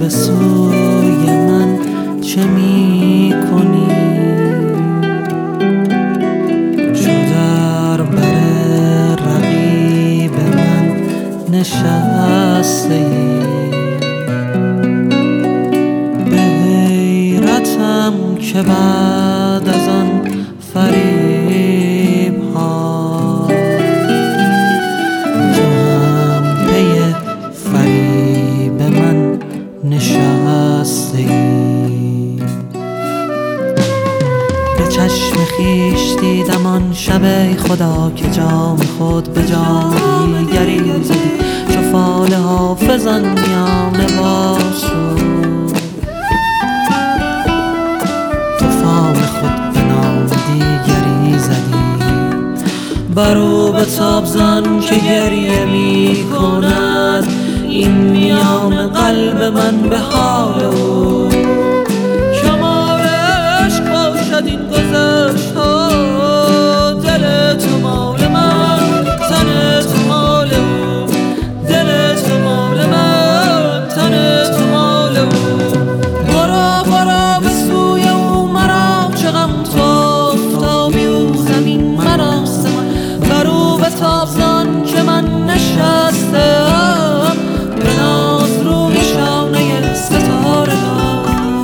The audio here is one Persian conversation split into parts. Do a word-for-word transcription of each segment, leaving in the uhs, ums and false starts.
به سوی من چه می کنی؟ چو در بر رقیب من نشسته ای، به حیرتم که بعد از آن فریب ها تو هم پی فریب من نشسته ای. به چشم خویش دیدم آن شب ای خدا که جام خود به جام دیگری زدی، چو فال حافظان میانه باز شد، تو فال خود به نام دیگری زدی. بر او به تاب زن که گریه می کند، این میان قلب من به حال او. شمار عشق باشد این گذشت ها، دل تو مال من، تن تو مال او. دل تو مال من، تن تو مال او. برو برو به سوی او، مرا چه غم تو افتابی او زمین من آسمان. بر او به تاب زن که من نشسته به ناز روی شانه ستاره ها.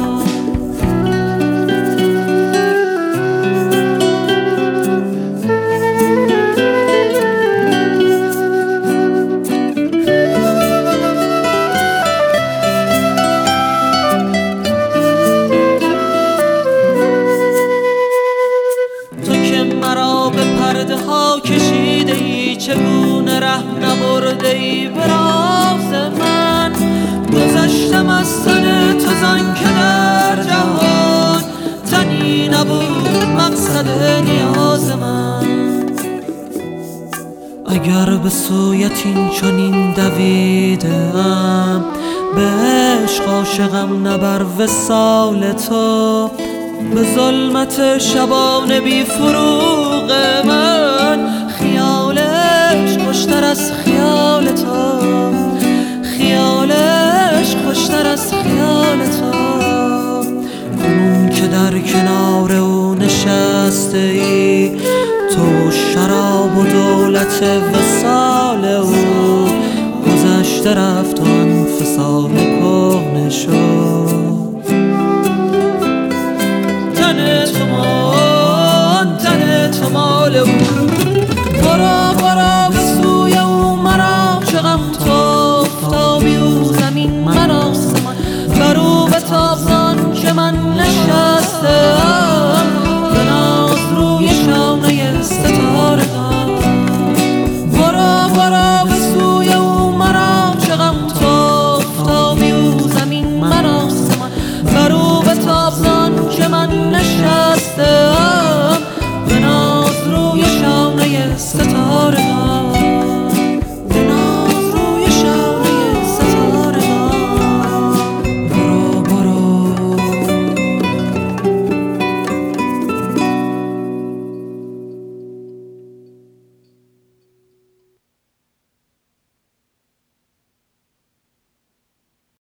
تو که مرا به پرده ها کشیده ای، چگونه ره نبرده ای به راز من. گذشتم از تن تو زان که در جهان تنی نبود مقصد نیاز من. اگر به سویت این چنین دویدم، به عشق عاشقم نه بر وصال تو. به ظلمت شبان بی فروغ من، خیالش خوشتر از خیال تو. خیالش خوشتر از خیال تو. کنون که در کنار او نشسته ای، تو شراب و دولت وصال او. گذشته رفت و آن فسانه کهنه شد، تن تو مال، تن تو مال او.